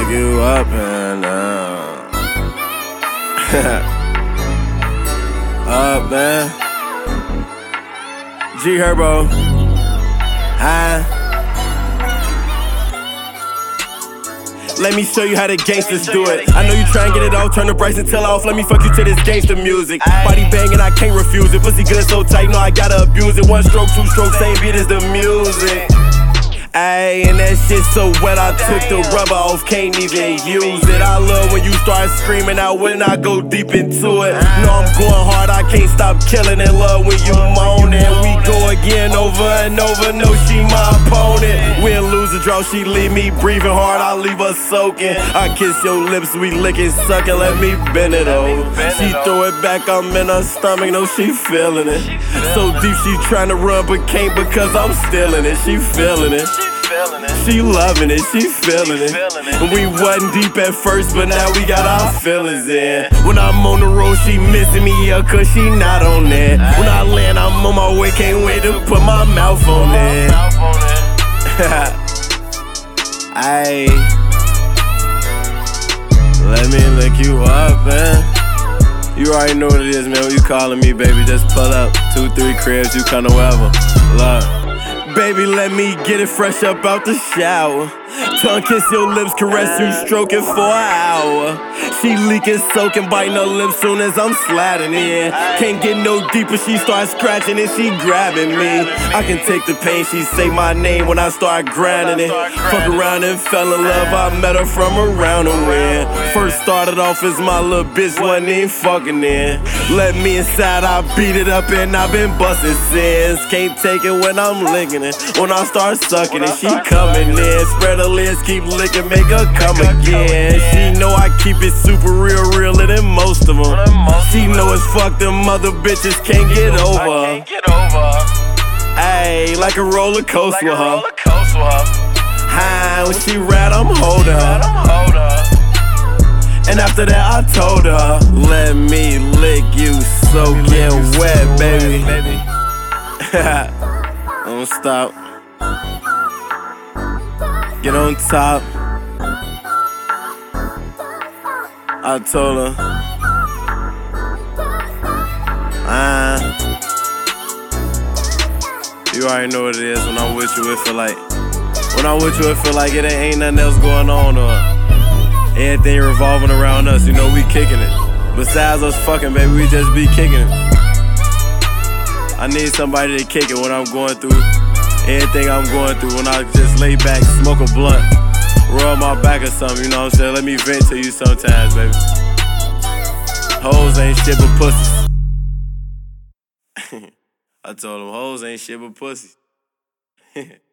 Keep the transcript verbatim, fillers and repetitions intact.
lick you up and down. Up, man. G Herbo. Huh? Let me show you how the gangsters do it. I know you try and get it off, turn the Bryson till off. Let me fuck you to this gangster music. Body banging, I can't refuse it. Pussy good so tight, no, I gotta abuse it. One stroke, two strokes, same beat as the music. Ayy, and that shit so wet, I took the rubber off, can't even use it. I love when you start screaming out when I go deep into it. No, I'm going hard, I can't stop killing it. Love when you moaning. We go again over and over, no, she my opponent. Win, lose, or draw, she leave me breathing hard, I leave her soaking. I kiss your lips, we licking, sucking, let me bend it over. She throw it back, I'm in her stomach, no, she feeling it. So deep, she trying to run, but can't because I'm stealing it. She feeling it. She loving it, she feeling it. We wasn't deep at first, but now we got our feelings in. When I'm on the road, she missing me, yeah, cause she not on that. When I land, I'm on my way, can't wait to put my mouth on it. Ayy, let me lick you up, man. You already know what it is, man. When you calling me, baby, just pull up. Two, three cribs, you come to wherever. Look. Baby, let me get it fresh up out the shower. Tongue kiss your lips, caress you, stroke it for an hour. She leaking, soaking, biting her lips soon as I'm sliding in. Can't get no deeper, she starts scratching and she grabbing me. I can take the pain, she say my name when I start grinding it. Fuck around and fell in love, I met her from around the wind. First started off as my little bitch, wasn't even fucking in. Let me inside, I beat it up and I've been busting since. Can't take it when I'm licking it. When I start sucking it, she coming in. Spread her legs, keep licking, make her come again. She know I keep it super real, realer than most of them. She know it's fuck them other bitches can't get over. Ayy, like a roller coaster with her. High, when she ride, I'm holding her. And after that, I told her, let me lick you so get wet, baby. Don't stop. Get on top. I told her, ah, you already know what it is. When I'm with you, it feel like, when I'm with you, it feel like it ain't nothing else going on or everything revolving around us. You know, we kicking it. Besides us fucking, baby, we just be kicking it. I need somebody to kick it when I'm going through everything I'm going through. When I just lay back, smoke a blunt, rub my back or something, you know what I'm saying? Let me vent to you sometimes, baby. Hoes ain't shit but pussies. I told them, hoes ain't shit but pussies.